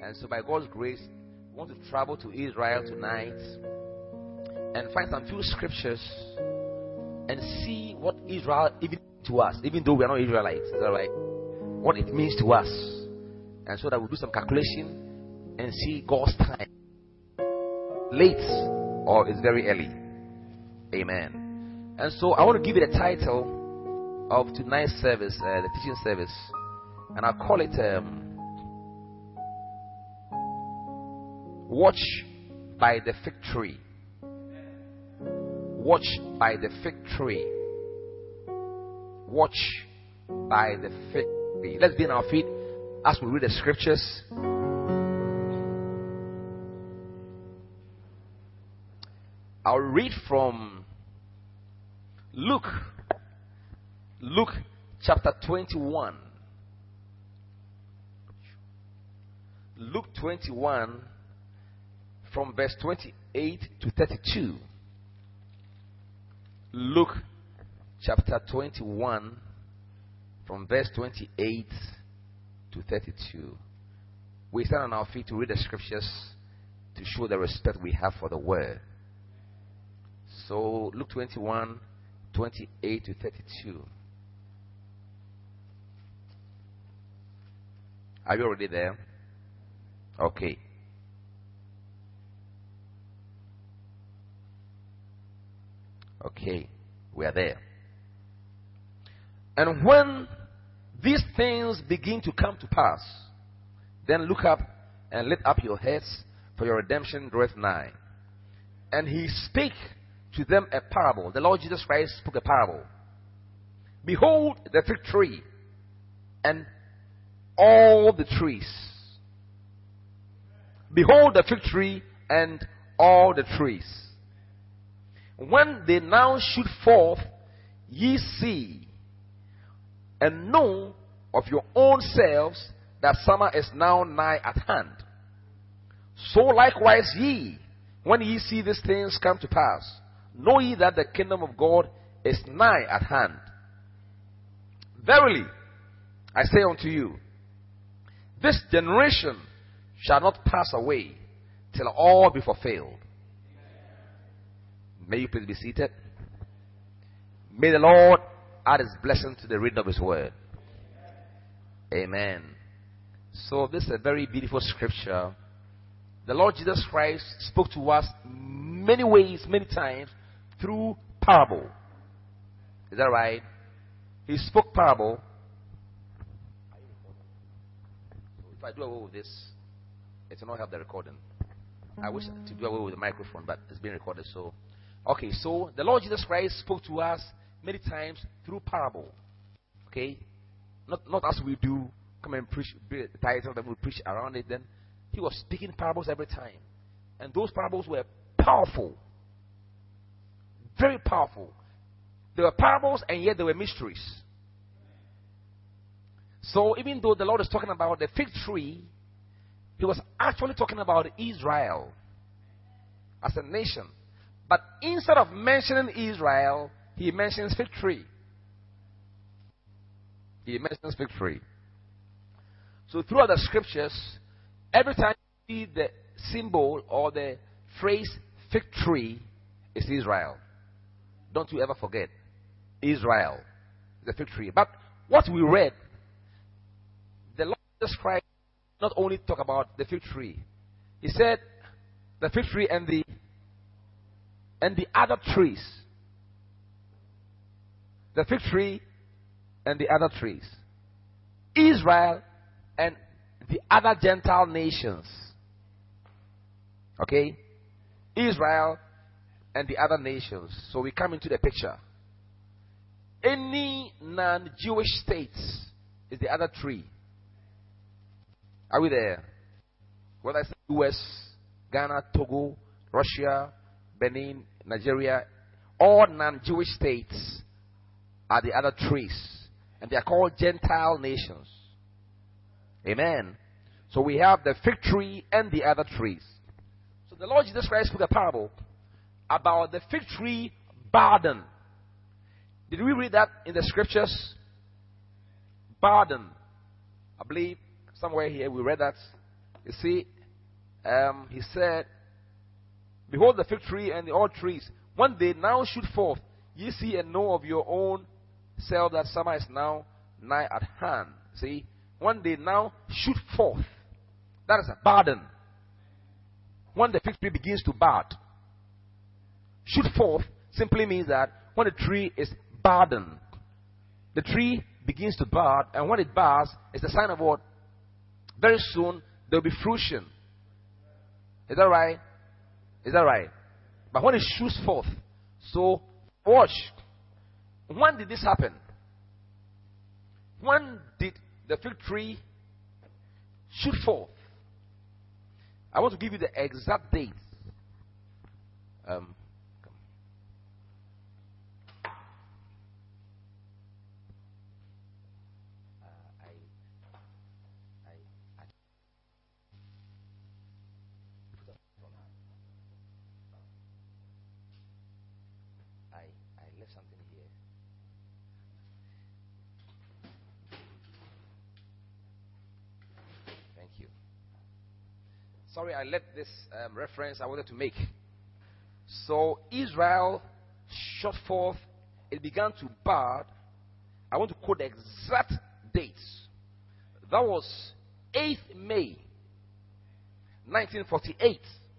And so by God's grace, we want to travel to Israel tonight and find some few scriptures and see what Israel even to us, even though we are not Israelites, is that right? What it means to us. And so that we'll do some calculation and see God's time. Late or it's very early. Amen. And so I want to give you the title of tonight's service, the teaching service. And I'll call it Watch by the Fig Tree. Watch by the fig tree. Watch by the fig tree. Let's be on our feet as we read the scriptures. I'll read from Luke chapter 21. Luke 21 from verse 28 to 32. Luke chapter 21 from verse 28 to 32. We stand on our feet to read the scriptures to show the respect we have for the word. So Luke 21, 28 to 32. Are you already there? Okay. Okay, we are there. And when these things begin to come to pass, then look up and lift up your heads, for your redemption draweth nigh. And he spake to them a parable. The Lord Jesus Christ spoke a parable. Behold the fig tree and all the trees. Behold the fig tree and all the trees. When they now shoot forth, ye see and know of your own selves that summer is now nigh at hand. So likewise ye, when ye see these things come to pass, know ye that the kingdom of God is nigh at hand. Verily, I say unto you, this generation shall not pass away till all be fulfilled. May you please be seated. May the Lord add his blessing to the reading of his word. Amen. So this is a very beautiful scripture. The Lord Jesus Christ spoke to us many ways, many times, through parable. Is that right? He spoke parable. If I do away with this, it will not help the recording. I wish to do away with the microphone, but it's being recorded, so... Okay, so the Lord Jesus Christ spoke to us many times through parable. Okay? Not as we do, come and preach the title, then we preach around it. Then he was speaking parables every time. And those parables were powerful. Very powerful. They were parables and yet they were mysteries. So even though the Lord is talking about the fig tree, he was actually talking about Israel as a nation. But instead of mentioning Israel, he mentions fig tree. He mentions fig tree. So throughout the scriptures, every time you see the symbol or the phrase fig tree, it's Israel. Don't you ever forget. Israel is the fig tree. But what we read, the Lord Jesus Christ not only talk about the fig tree. He said the fig tree and the other trees. The fig tree and the other trees. Israel and the other Gentile nations. Okay? Israel and the other nations. So we come into the picture. Any non-Jewish states is the other tree. Are we there? Whether it's US, Ghana, Togo, Russia, Benin, Nigeria, all non-Jewish states are the other trees. And they are called Gentile nations. Amen. So we have the fig tree and the other trees. So the Lord Jesus Christ spoke a parable about the fig tree burden. Did we read that in the scriptures? Burden. I believe somewhere here we read that. You see, he said, behold the fig tree and the olive trees, when they now shoot forth, ye see and know of your own self that summer is now nigh at hand. See, when they now shoot forth, that is a burden. When the fig tree begins to bud, shoot forth simply means that when the tree is burdened, the tree begins to bud, and when it buds, it's a sign of what? Very soon there will be fruition. Is that right? Is that right? But when it shoots forth, so watch. When did this happen? When did the fig tree shoot forth? I want to give you the exact date. I left something here. Thank you. Sorry, I left this reference I wanted to make. So Israel shot forth, it began to bud. I want to quote the exact dates. That was 8th May 1948.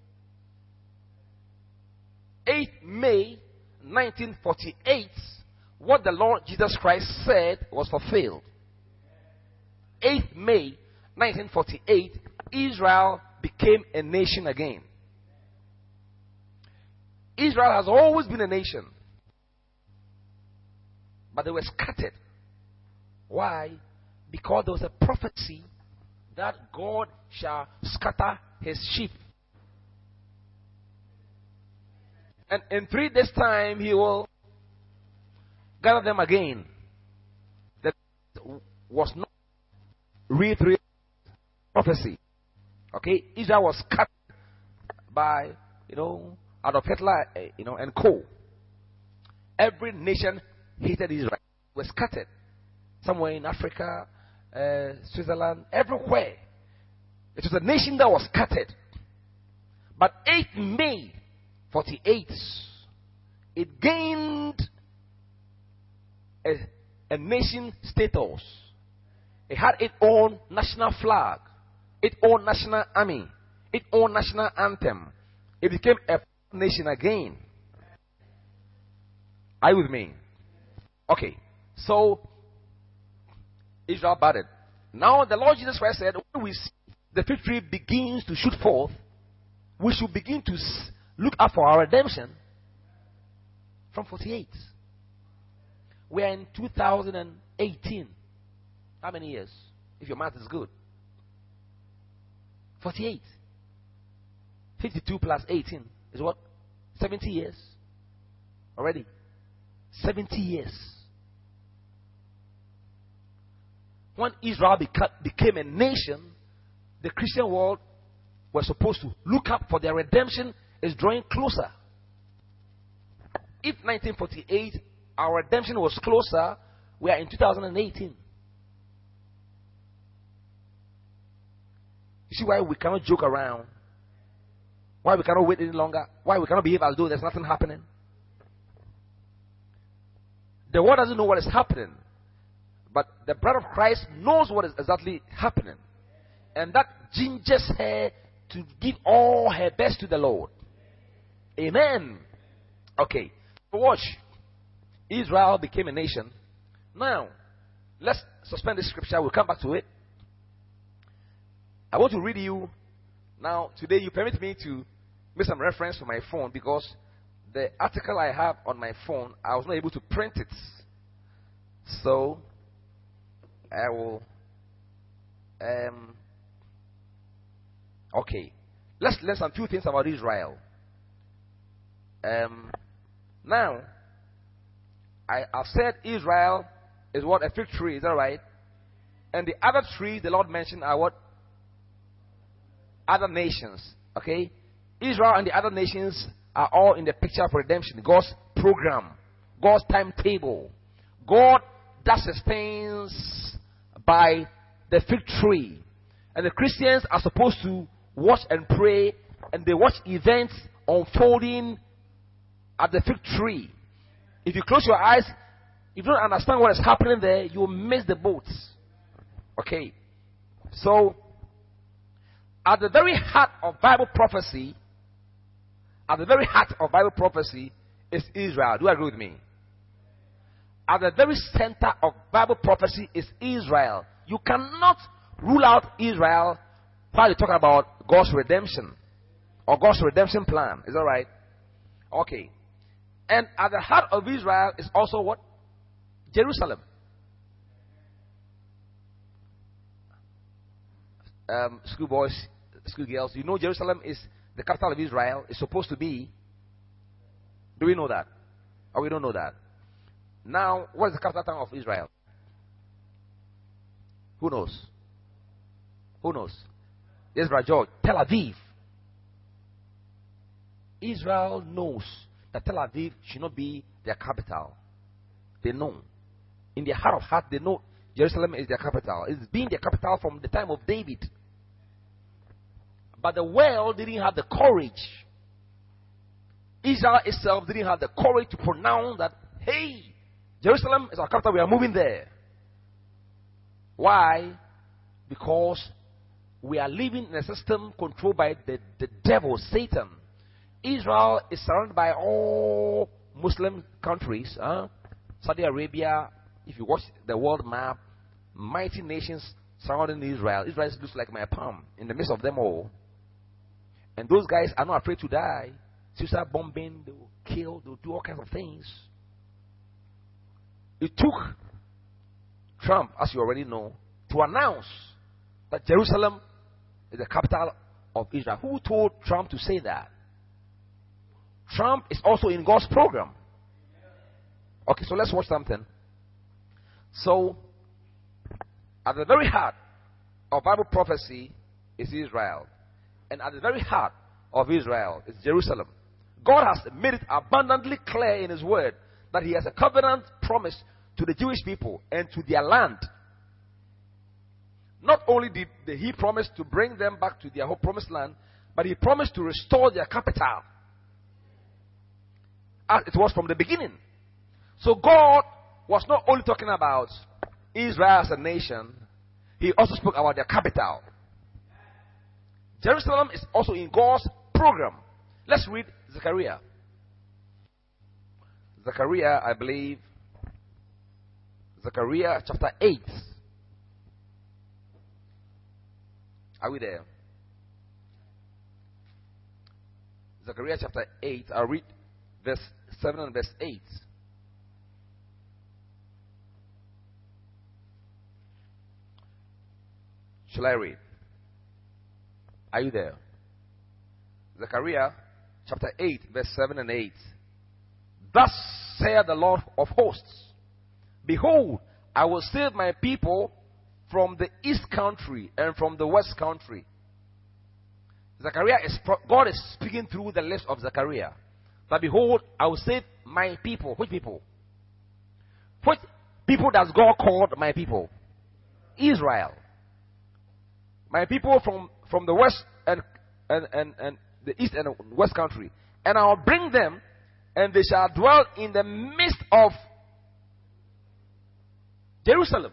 8th May 1948, what the Lord Jesus Christ said was fulfilled. 8th May 1948, Israel became a nation again. Israel has always been a nation, but they were scattered. Why? Because there was a prophecy that God shall scatter his sheep. And in 3 days' time, he will gather them again. That was not real prophecy. Okay? Israel was cut by, Adolf Hitler, and co. Every nation hated Israel. Was scattered. Somewhere in Africa, Switzerland, everywhere. It was a nation that was scattered. But 8th May 48, it gained a nation status. It had its own national flag, its own national army, its own national anthem. It became a nation again. Are you with me? Okay, so Israel budded. Now the Lord Jesus Christ said, when we see the fig tree begins to shoot forth, we should begin to look up for our redemption from 48. We are in 2018. How many years? If your math is good. 48. 52 plus 18 is what? 70 years. Already. 70 years. When Israel became a nation, the Christian world was supposed to look up for their redemption is drawing closer. If 1948, our redemption was closer, we are in 2018. You see why we cannot joke around? Why we cannot wait any longer? Why we cannot behave as though there's nothing happening? The world doesn't know what is happening. But the bride of Christ knows what is exactly happening. And that gingers her to give all her best to the Lord. Amen. Okay. So watch. Israel became a nation. Now, let's suspend this scripture. We'll come back to it. I want to read you. Now, today you permit me to make some reference to my phone because the article I have on my phone, I was not able to print it. So, I will. Okay. Let's learn some few things about Israel. Now, I've said Israel is what? A fig tree, is that right? And the other trees the Lord mentioned are what? Other nations. Okay? Israel and the other nations are all in the picture of redemption. God's program. God's timetable. God does his things by the fig tree. And the Christians are supposed to watch and pray, and they watch events unfolding at the fig tree. If you close your eyes, if you don't understand what is happening there, you will miss the boat. Okay. So, at the very heart of Bible prophecy, is Israel. Do you agree with me? At the very center of Bible prophecy is Israel. You cannot rule out Israel while you talk about God's redemption or God's redemption plan. Is that right? Okay. And at the heart of Israel is also what? Jerusalem. Schoolboys, schoolgirls, you know Jerusalem is the capital of Israel. It's supposed to be. Do we know that? Or we don't know that? Now, what is the capital town of Israel? Who knows? Who knows? Yes, Brother George. Tel Aviv. Israel knows that Tel Aviv should not be their capital. They know. In their heart of heart, they know Jerusalem is their capital. It's been their capital from the time of David. But the world didn't have the courage. Israel itself didn't have the courage to pronounce that, hey, Jerusalem is our capital, we are moving there. Why? Because we are living in a system controlled by the devil, Satan. Israel is surrounded by all Muslim countries. Saudi Arabia, if you watch the world map, mighty nations surrounding Israel. Israel looks like my palm in the midst of them all. And those guys are not afraid to die. Suicide bombing, they will kill, they will do all kinds of things. It took Trump, as you already know, to announce that Jerusalem is the capital of Israel. Who told Trump to say that? Trump is also in God's program. Okay, so let's watch something. So, at the very heart of Bible prophecy is Israel. And at the very heart of Israel is Jerusalem. God has made it abundantly clear in His Word that He has a covenant promise to the Jewish people and to their land. Not only did He promise to bring them back to their whole promised land, but He promised to restore their capital, as it was from the beginning. So God was not only talking about Israel as a nation, He also spoke about their capital. Jerusalem is also in God's program. Let's read Zechariah. Zechariah, I believe. Zechariah chapter 8. Are we there? Zechariah chapter 8. I'll read verse 7 and verse 8. Shall I read? Are you there? Zechariah chapter 8, verse 7 and 8. Thus saith the Lord of hosts, behold, I will save my people from the east country and from the west country. God is speaking through the lips of Zechariah. That behold, I will save my people. Which people? Which people does God call my people? Israel. My people from the west and the east and west country. And I will bring them, and they shall dwell in the midst of Jerusalem.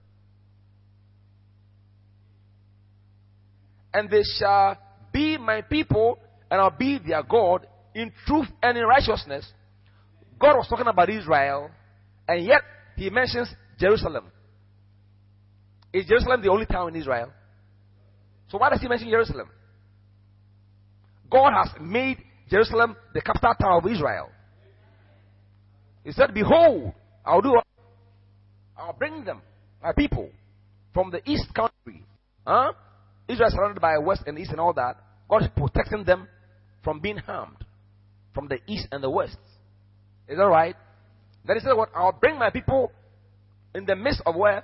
And they shall be my people, and I'll be their God in truth and in righteousness. God was talking about Israel, and yet He mentions Jerusalem. Is Jerusalem the only town in Israel? So why does He mention Jerusalem? God has made Jerusalem the capital town of Israel. He said, behold, I'll bring them, my people, from the east country. Israel is surrounded by west and east and all that. God is protecting them from being harmed from the east and the west. Is that right? Then He said, what? I'll bring my people in the midst of where?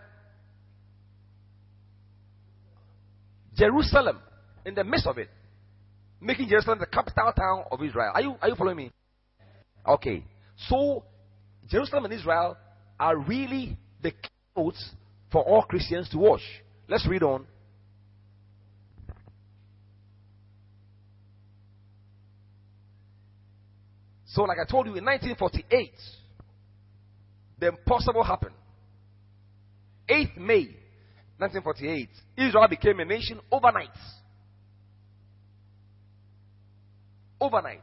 Jerusalem. In the midst of it. Making Jerusalem the capital town of Israel. Are you following me? Okay. So, Jerusalem and Israel are really the keynotes for all Christians to watch. Let's read on. So, like I told you, in 1948, the impossible happened. 8th May 1948, Israel became a nation overnight. Overnight.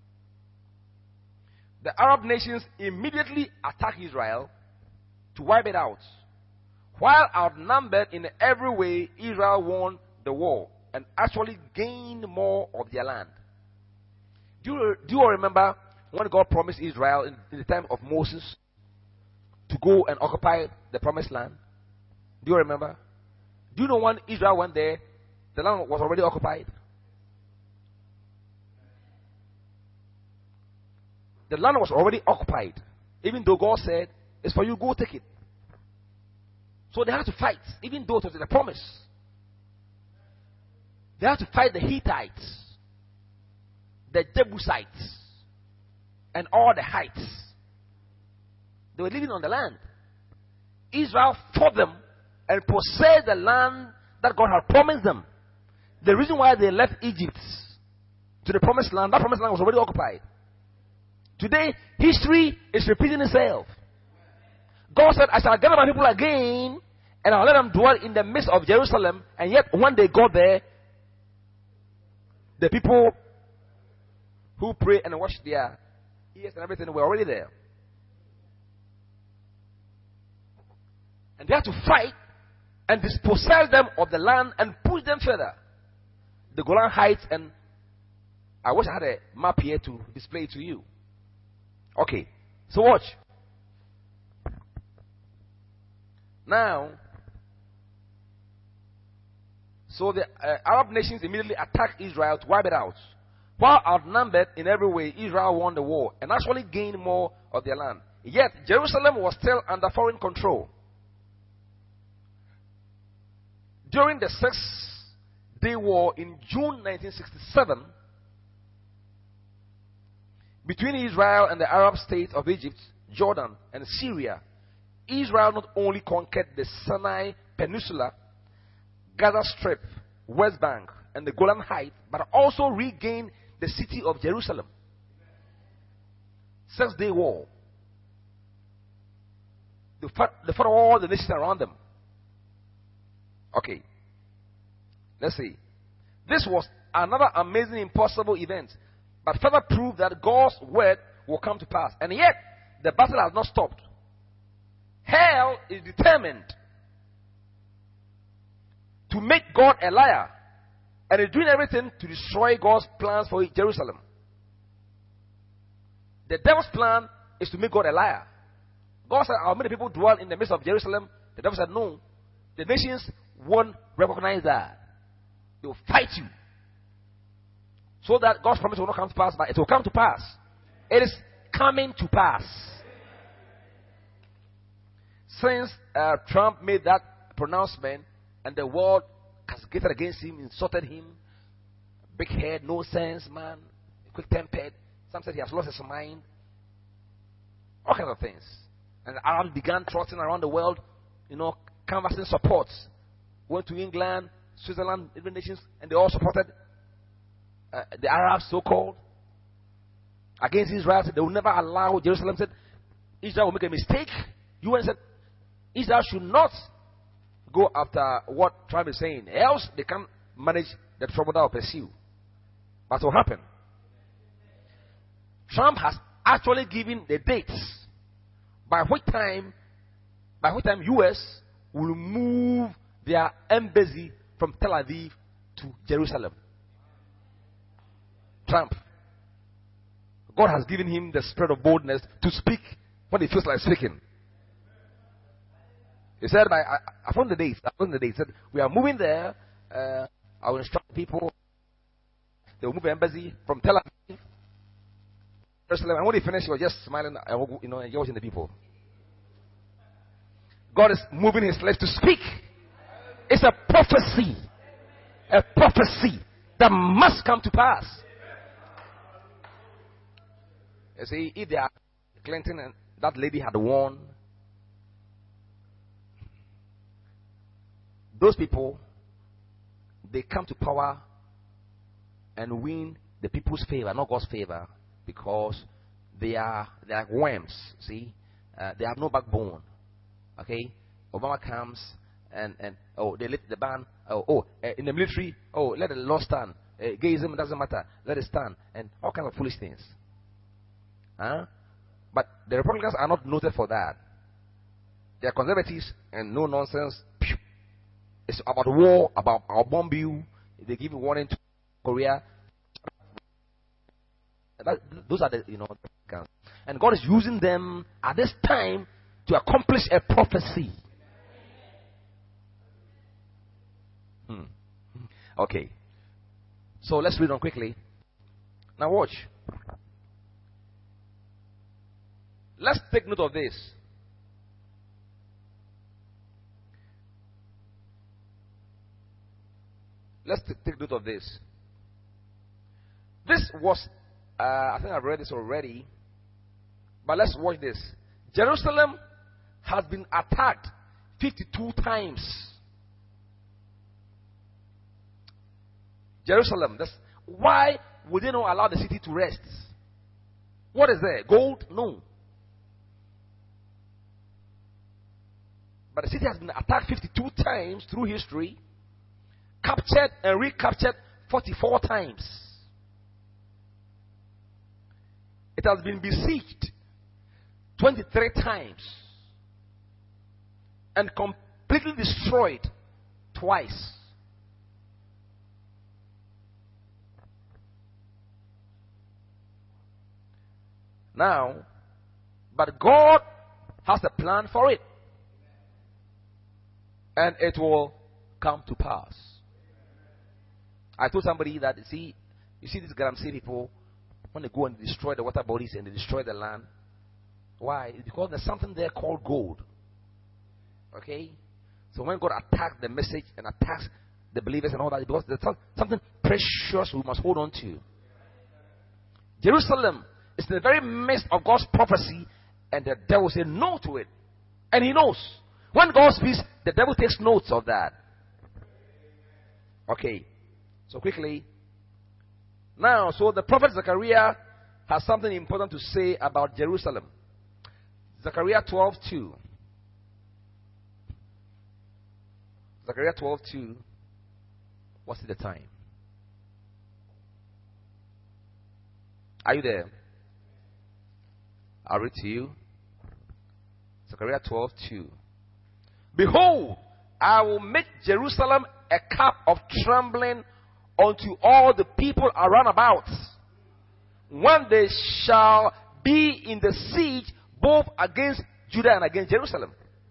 The Arab nations immediately attacked Israel to wipe it out. While outnumbered in every way, Israel won the war and actually gained more of their land. Do you all remember when God promised Israel in the time of Moses to go and occupy the promised land? Do you remember? Do you know when Israel went there, the land was already occupied? The land was already occupied. Even though God said, it's for you, go take it. So they had to fight, even though it was the promise. They had to fight the Hittites, the Jebusites, and all the Hites. They were living on the land. Israel fought them and possessed the land that God had promised them. The reason why they left Egypt to the promised land, that promised land was already occupied. Today, history is repeating itself. God said, I shall gather my people again, and I'll let them dwell in the midst of Jerusalem. And yet, when they got there, the people who pray and wash their ears and everything were already there. And they had to fight and dispossess them of the land and push them further. The Golan Heights, and I wish I had a map here to display it to you. Okay, so watch. Now, so the Arab nations immediately attacked Israel to wipe it out. While outnumbered in every way, Israel won the war and actually gained more of their land. Yet, Jerusalem was still under foreign control. During the 6-day war in June 1967, between Israel and the Arab states of Egypt, Jordan, and Syria, Israel not only conquered the Sinai Peninsula, Gaza Strip, West Bank, and the Golan Heights, but also regained the city of Jerusalem. 6-day war. They fought all the nations around them. Okay. Let's see. This was another amazing, impossible event, but further proved that God's word will come to pass. And yet, the battle has not stopped. Hell is determined to make God a liar, and is doing everything to destroy God's plans for Jerusalem. The devil's plan is to make God a liar. God said, how many people dwell in the midst of Jerusalem? The devil said, no. The nations won't recognize that. They will fight you. So that God's promise will not come to pass, but it will come to pass. It is coming to pass. Since Trump made that pronouncement and the world castigated against him, insulted him, big head, no sense, man, quick-tempered. Some said he has lost his mind. All kinds of things. And the Arabs began trotting around the world, canvassing support. Went to England, Switzerland, different nations, and they all supported the Arabs, so-called, against Israel. Said they will never allow Jerusalem. Said Israel will make a mistake. UN said Israel should not go after what Trump is saying, else they can't manage the trouble that will pursue. But what happened? Trump has actually given the dates by which time US will move their embassy from Tel Aviv to Jerusalem. Trump. God has given him the spirit of boldness to speak when he feels like speaking. He said, I found the dates. He said, we are moving there. I will instruct people. They will move the embassy from Tel Aviv, Jerusalem. And when he finished, he was just smiling, enjoying the people. God is moving his lips to speak. It's a prophecy. A prophecy that must come to pass. You see, if Clinton and that lady had won, those people, they come to power and win the people's favor, not God's favor, because They are like worms. See, they have no backbone. Okay, Obama comes and they lift the ban. In the military, let the law stand. Gayism doesn't matter. Let it stand, and all kinds of foolish things. But the Republicans are not noted for that. They are conservatives and no nonsense. It's about war, about our bomb you. They give a warning to Korea. Those are the Republicans, and God is using them at this time to accomplish a prophecy. Okay. So let's read on quickly. Now watch. Let's take note of this. Let's take note of this. This was, I think I've read this already, but let's watch this. Jerusalem has been attacked 52 times. Jerusalem. That's why would they not allow the city to rest? What is there? Gold? No. But the city has been attacked 52 times through history, captured and recaptured 44 times. It has been besieged 23 times and completely destroyed twice. Now, but God has a plan for it. And it will come to pass. I told somebody that, you see these Galamsey people, when they go and destroy the water bodies and they destroy the land. Why? It's because there's something there called gold. Okay? So when God attacks the message and attacks the believers and all that, because there's something precious we must hold on to. Jerusalem is in the very midst of God's prophecy, and the devil said no to it. And he knows. When God speaks, the devil takes notes of that. Okay. So quickly. Now, so the prophet Zechariah has something important to say about Jerusalem. Zechariah 12:2. Zechariah 12:2. What's the time? Are you there? I'll read to you. Zechariah 12:2. Behold, I will make Jerusalem a cup of trembling unto all the people around about, when they shall be in the siege both against Judah and against Jerusalem.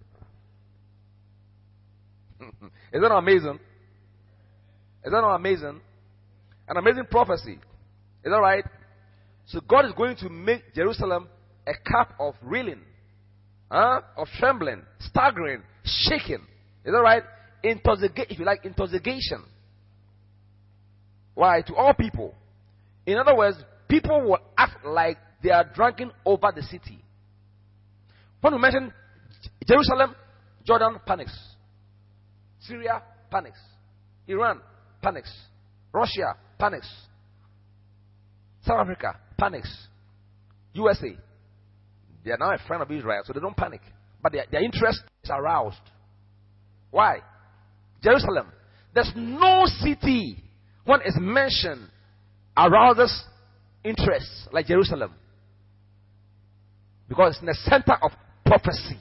Is that not amazing? Is that not amazing? An amazing prophecy. Is that right? So God is going to make Jerusalem a cup of reeling, of trembling, staggering, shaking. Is that right? If you like, intoxication. Why? To all people. In other words, people will act like they are drunken over the city. When we mention Jerusalem, Jordan panics. Syria panics. Iran panics. Russia panics. South Africa panics. USA. They are now a friend of Israel, so they don't panic. But their interest is aroused. Why? Jerusalem. There's no city, when it's mentioned, arouses interest like Jerusalem. Because it's in the center of prophecy.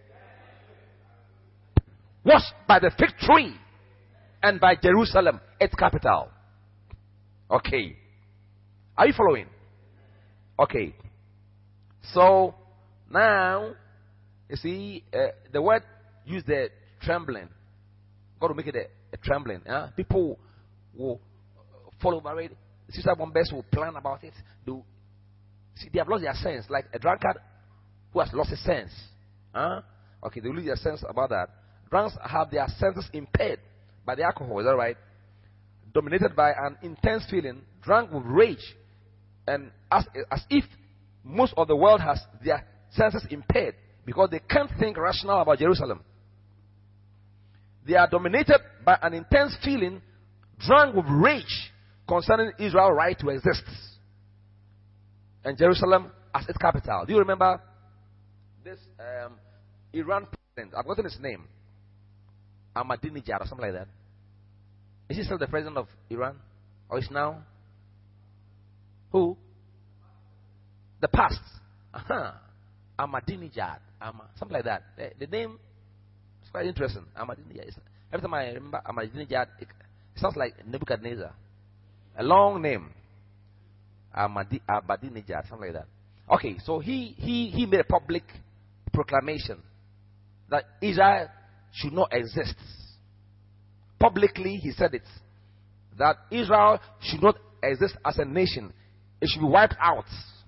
Washed by the fig tree and by Jerusalem, its capital. Okay. Are you following? Okay. So, now, you see, the word used there, trembling. God will make it a trembling. People will fall over it. Sister bombers will plan about it. They have lost their sense, like a drunkard who has lost his sense. Okay, they lose their sense about that. Drunks have their senses impaired by the alcohol, is that right? Dominated by an intense feeling, drunk with rage, and as if most of the world has their senses impaired because they can't think rational about Jerusalem. They are dominated by an intense feeling, drunk with rage concerning Israel's right to exist. And Jerusalem as its capital. Do you remember this Iran president? I've forgotten his name. Ahmadinejad or something like that. Is he still the president of Iran? Or is now? Who? The past. Ahmadinejad. Something like that. The name is quite interesting. Ahmadinejad. Every time I remember Ahmadinejad, it sounds like Nebuchadnezzar. A long name. Ahmadinejad, something like that. Okay, so he made a public proclamation that Israel should not exist. Publicly, he said it. That Israel should not exist as a nation. It should be wiped out.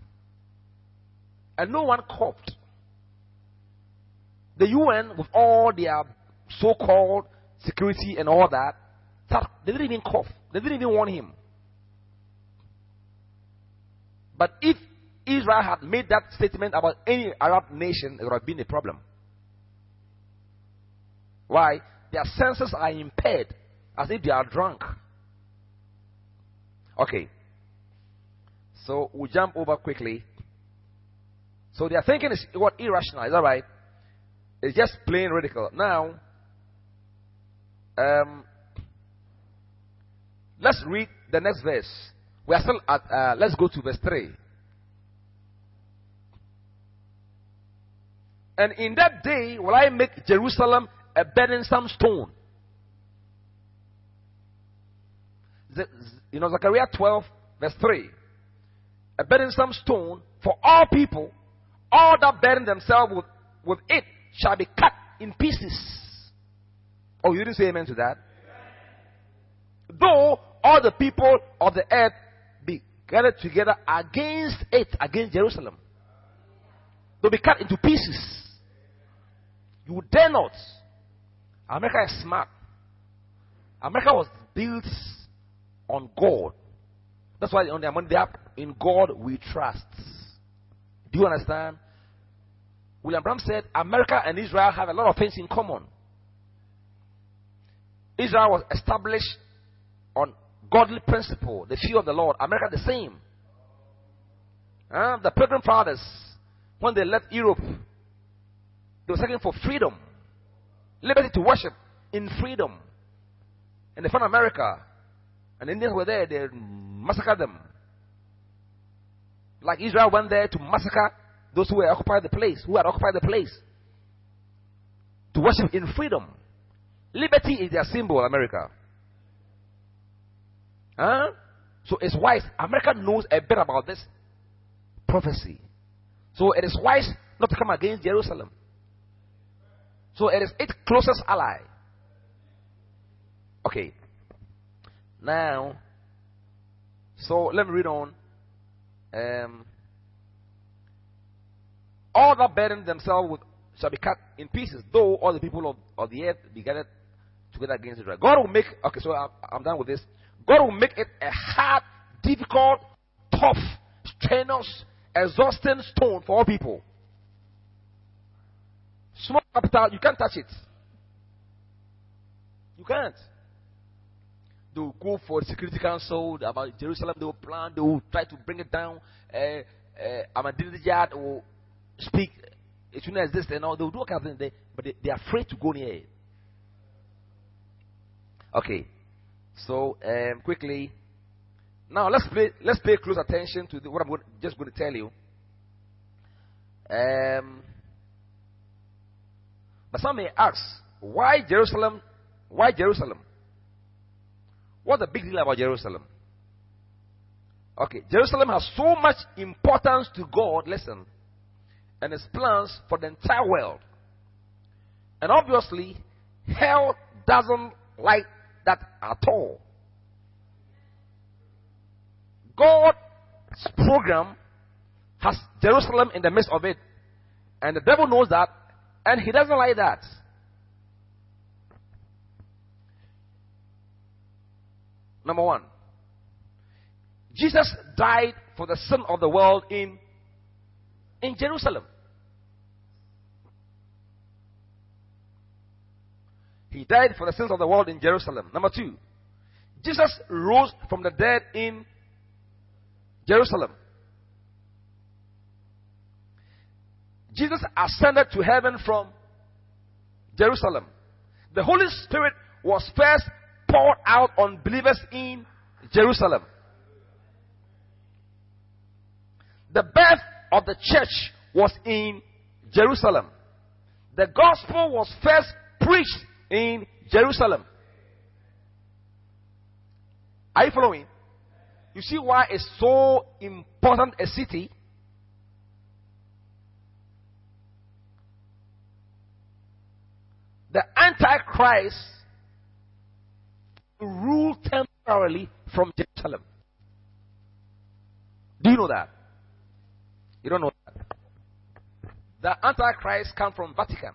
And no one coughed. The UN, with all their so-called security and all that, they didn't even cough. They didn't even warn him. But if Israel had made that statement about any Arab nation, it would have been a problem. Why? Their senses are impaired, as if they are drunk. Okay. So we'll jump over quickly. So their thinking is what irrational, is that right? It's just plain radical. Now, let's read the next verse. We are still at, let's go to verse 3. And in that day will I make Jerusalem a burdensome stone. Zechariah 12, verse 3. A burdensome stone for all people, all that burden themselves with it shall be cut in pieces. Oh, you didn't say amen to that? Though all the people of the earth be gathered together against it, against Jerusalem, they'll be cut into pieces. You dare not. America is smart. America was built on God. That's why on their money they have, in God we trust. Do you understand? William Branham said America and Israel have a lot of things in common. Israel was established on godly principle, the fear of the Lord. America the same. The Pilgrim Fathers, when they left Europe, they were searching for freedom, liberty to worship in freedom. And they found America, and the Indians were there. They massacred them, like Israel went there to massacre those who had occupied the place, to worship in freedom. Liberty is their symbol, America. So it's wise. America knows a bit about this prophecy. So it is wise not to come against Jerusalem. So it is its closest ally. Okay. Now, so let me read on. All that burden themselves shall be cut in pieces, though all the people of the earth be gathered together against Israel. God will make, okay, so I'm done with this. God will make it a hard, difficult, tough, strenuous, exhausting stone for all people. Small capital, you can't touch it. You can't. They will go for the Security Council about Jerusalem. They will plan. They will try to bring it down. Ahmadinejad will speak. It shouldn't exist and all. They will do all kinds of things, but they are afraid to go near it. Okay. So quickly, now let's pay close attention to what I'm just going to tell you. But some may ask, why Jerusalem? Why Jerusalem? What's the big deal about Jerusalem? Okay, Jerusalem has so much importance to God, listen, and His plans for the entire world. And obviously, hell doesn't like that at all. God's program has Jerusalem in the midst of it. And the devil knows that, and he doesn't like that. Number one, Jesus died for the sin of the world in Jerusalem. He died for the sins of the world in Jerusalem. Number two, Jesus rose from the dead in Jerusalem. Jesus ascended to heaven from Jerusalem. The Holy Spirit was first poured out on believers in Jerusalem. The birth of the church was in Jerusalem. The gospel was first preached in Jerusalem. Are you following? You see why it's so important a city? The Antichrist will rule temporarily from Jerusalem. Do you know that? You don't know that. The Antichrist comes from Vatican.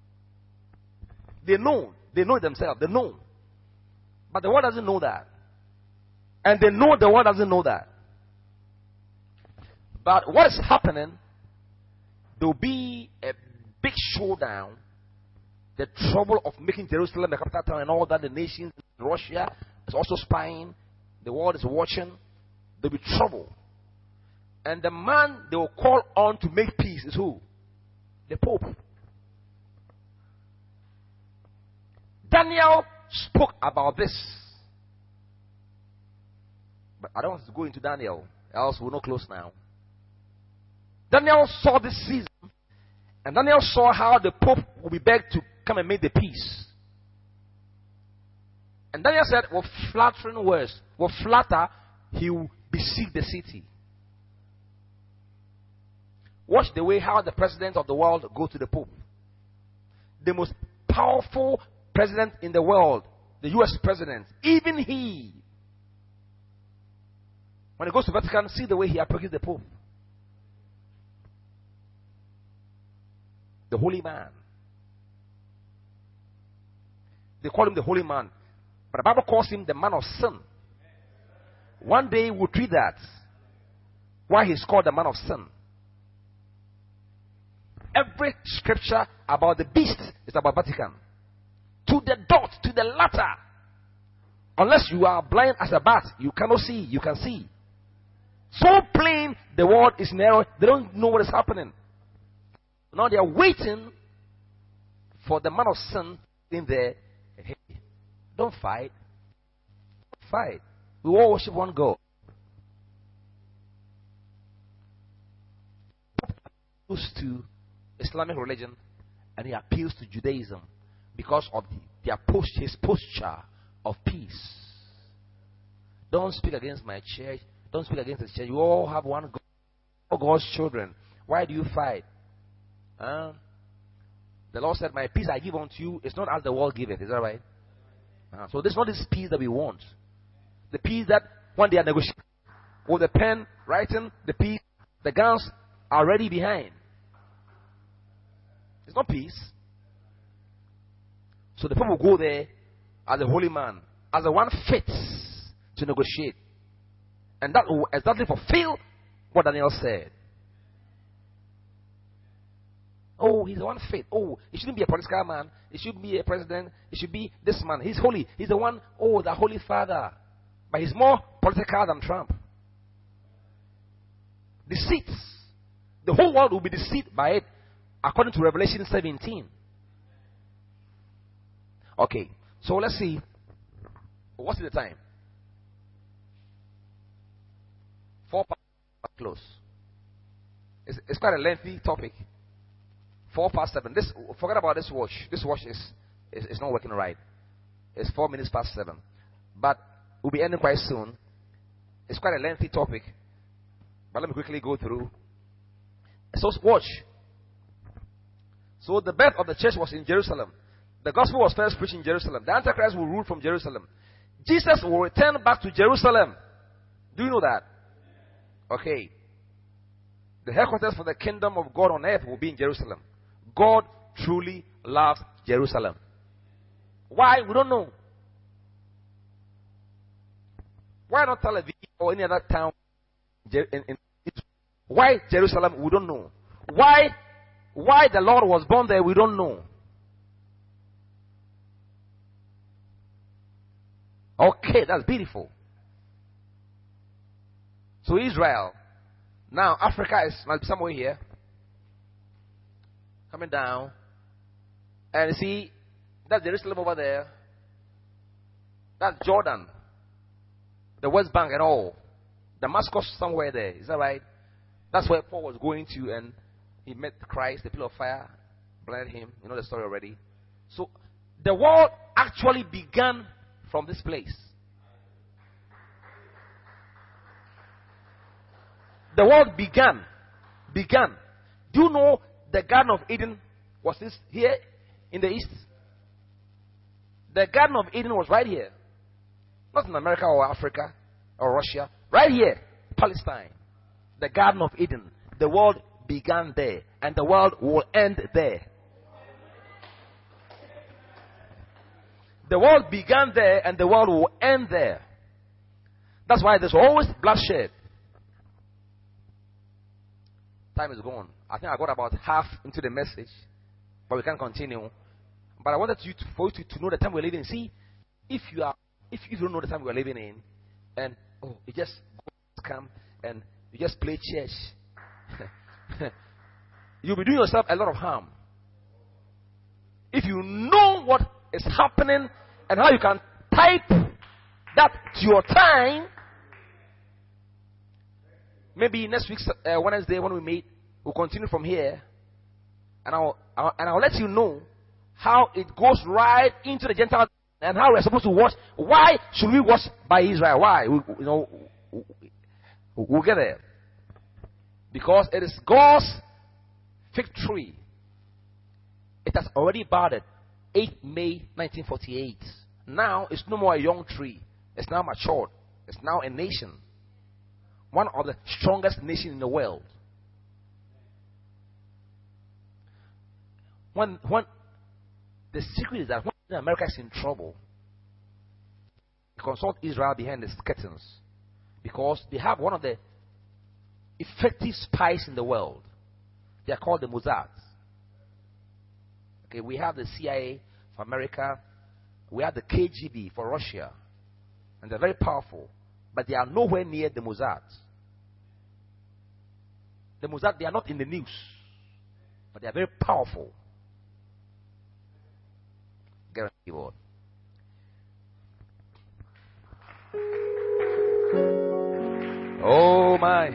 They know it themselves. They know. But the world doesn't know that. And they know the world doesn't know that. But what is happening, there will be a big showdown. The trouble of making Jerusalem the capital town and all that, the nations, Russia is also spying. The world is watching. There will be trouble. And the man they will call on to make peace is who? The Pope. Daniel spoke about this. But I don't want to go into Daniel, else we're not close now. Daniel saw this season, and Daniel saw how the Pope will be begged to come and make the peace. And Daniel said, with flattering words, with flatter, he will besiege the city. Watch the way how the president of the world go to the Pope. The most powerful president in the world, the US president, even he, when he goes to Vatican, see the way he approaches the Pope. The holy man. They call him the holy man. But the Bible calls him the man of sin. One day we'll treat that. Why he's called the man of sin. Every scripture about the beast is about Vatican. To the dot, to the letter. Unless you are blind as a bat, you cannot see, you can see. So plain, the world is narrow, they don't know what is happening. Now they are waiting for the man of sin in there. Hey, don't fight. Don't fight. We all worship one God. Goes to Islamic religion and he appeals to Judaism because of his posture of peace. Don't speak against my church. Don't speak against the church. You all have one God. All God's children. Why do you fight? The Lord said, my peace I give unto you. It's not as the world giveth. Is that right? So this is not this peace that we want. The peace that when they are negotiating with the pen, writing, the peace, the guns are ready behind. It's not peace. So the people go there as a holy man, as the one fit to negotiate. And that will exactly fulfill what Daniel said. Oh, he's the one fit. Oh, he shouldn't be a political man. He shouldn't be a president. He should be this man. He's holy. He's the one, the Holy Father. But he's more political than Trump. Deceit. The whole world will be deceived by it, according to Revelation 17. Okay, so let's see. What's the time? 4 past close. It's quite a lengthy topic. 4 past 7. Forget about this watch. This watch is not working right. It's 4 minutes past 7. But we'll be ending quite soon. It's quite a lengthy topic. But let me quickly go through. So watch. So the birth of the church was in Jerusalem. The gospel was first preached in Jerusalem. The Antichrist will rule from Jerusalem. Jesus will return back to Jerusalem. Do you know that? Okay. The headquarters for the kingdom of God on earth will be in Jerusalem. God truly loves Jerusalem. Why? We don't know. Why not Tel Aviv or any other town in Israel? Why Jerusalem? We don't know. Why the Lord was born there? We don't know. Okay, that's beautiful. So Israel. Now Africa might be somewhere here. coming down. And see, that's Jerusalem over there. That's Jordan. The West Bank and all. Damascus somewhere there. Is that right? That's where Paul was going to, and he met Christ, the pillar of fire, blinded him. You know the story already. So the world actually began from this place. The world began. Do you know the Garden of Eden was this here in the east? The Garden of Eden was right here. Not in America or Africa or Russia. Right here, Palestine. The Garden of Eden. The world began there. And the world will end there. The world began there and the world will end there. That's why there's always bloodshed. Time is gone. I think I got about half into the message, but we can continue. But I wanted for you to know the time we're living in. See, if you don't know the time we're living in, and you just come and you just play church, you'll be doing yourself a lot of harm. If you know what is happening and how you can type that to your time, maybe next week, Wednesday, when we meet, we'll continue from here. And I'll let you know how it goes right into the Gentiles and how we're supposed to watch. Why should we watch by Israel? Why? We'll get there. Because it is God's fig tree. It has already budded 8 May 1948. Now it's no more a young tree. It's now matured. It's now a nation. One of the strongest nations in the world. When the secret is that when America is in trouble, they consult Israel behind the curtains because they have one of the effective spies in the world. They are called the Mossad. Okay, we have the CIA for America, we have the KGB for Russia, and they're very powerful, but they are nowhere near the Mossad. The Mossad, they are not in the news, but they are very powerful. Get on the keyboard. Oh my.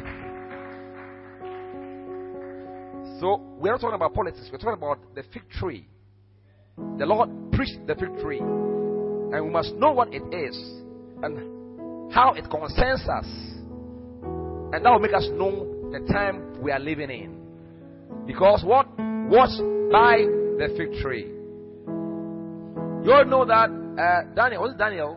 So, we're not talking about politics, we're talking about the fig tree. The Lord preached the fig tree. And we must know what it is and how it concerns us. And that will make us know the time we are living in. Because what? Watch by the fig tree. You all know that Daniel, was it Daniel?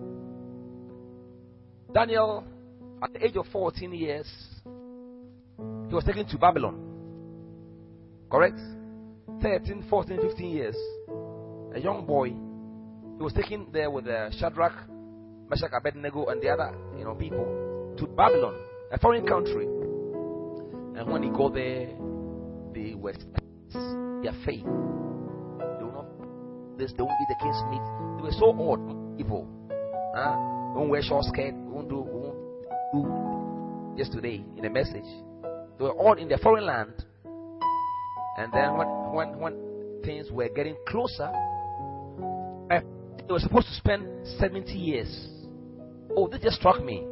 Daniel, at the age of 14 years, he was taken to Babylon. Correct? 13, 14, 15 years. A young boy. He was taken there with Shadrach, Meshach, Abednego, and the other people to Babylon, a foreign country. And when he got there, they were their faith. They will not this, they won't eat the king's meat. They were so odd people. They won't wear short skirt, we won't do yesterday in a message. They were all in their foreign land. And then when things were getting closer, they were supposed to spend 70 years. Oh, this just struck me.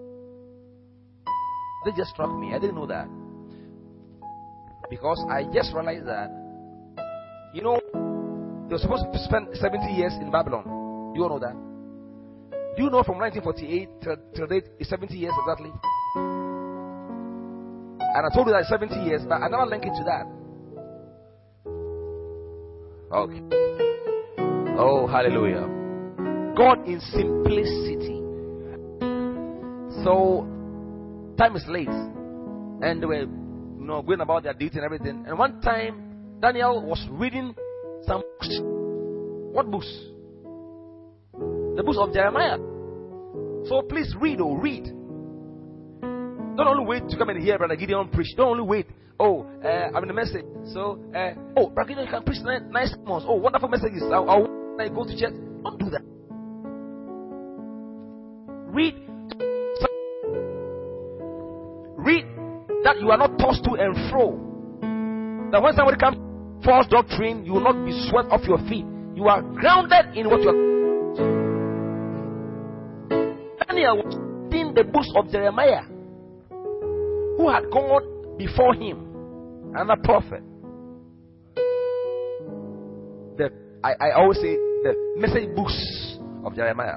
This just struck me. I didn't know that. Because I just realized that, they were supposed to spend 70 years in Babylon. Do you all know that? Do you know from 1948 till date is 70 years exactly? And I told you that it's 70 years, but I never link it to that. Okay. Oh, hallelujah. God in simplicity. So, time is late. And they were going about their duty and everything. And one time, Daniel was reading some books. What books? The books of Jeremiah. So please read. Don't only wait to come and hear Brother Gideon preach. Don't only wait. I'm in the message. So, Brother Gideon, you can preach nice sermons. Oh, wonderful messages. I'll go to church. Don't do that. Read that you are not tossed to and fro. That when somebody comes false doctrine, you will not be swept off your feet. You are grounded in what you are. Daniel was in the books of Jeremiah, who had gone before him, and a prophet. I always say the message books of Jeremiah.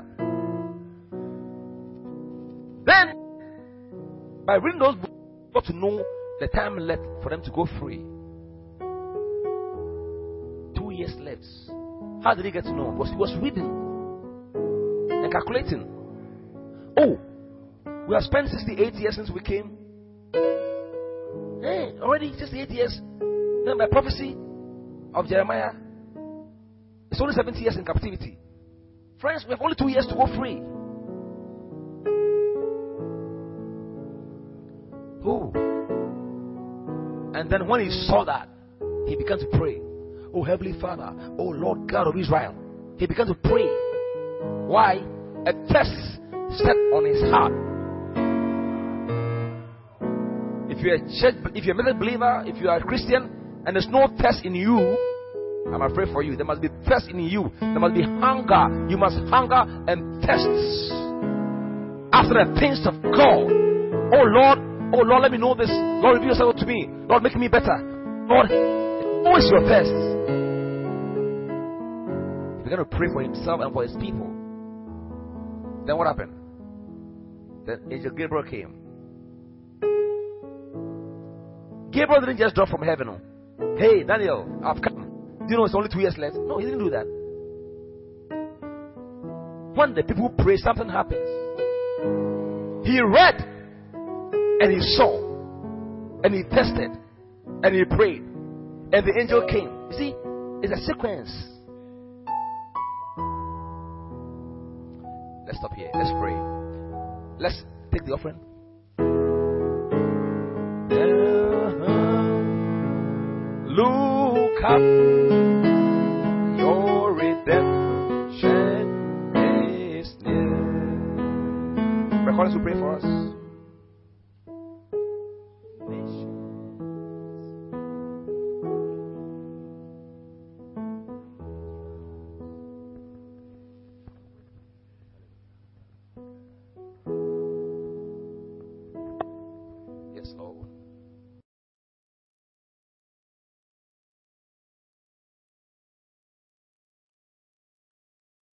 Then, by reading those books, you got to know the time left for them to go free. 2 years left. How did he get to know? Because he was reading and calculating. Oh, we have spent 68 years since we came. Hey, already 68 years. Then by prophecy of Jeremiah, it's only 70 years in captivity. Friends, we have only 2 years to go free. Oh. And then when he saw that, he began to pray. Oh, Heavenly Father, oh Lord God of Israel. He began to pray. Why? A test set on his heart. If you're a Methodist believer, if you are a Christian, and there's no test in you, I'm afraid for you. There must be thirst in you. There must be hunger. You must hunger and thirst after the things of God. Oh Lord, let me know this. Lord, reveal yourself to me. Lord, make me better. Lord, always your thirst. He began to pray for himself and for his people. Then what happened? Then Angel Gabriel came. Gabriel didn't just drop from heaven. Hey, Daniel, I've come. Do you know it's only 2 years left? No, he didn't do that. When the people pray, something happens. He read, and he saw, and he tested, and he prayed, and the angel came. You see, it's a sequence. Let's stop here. Let's pray. Let's take the offering. Look up, your redemption is near. Recorders will pray for us.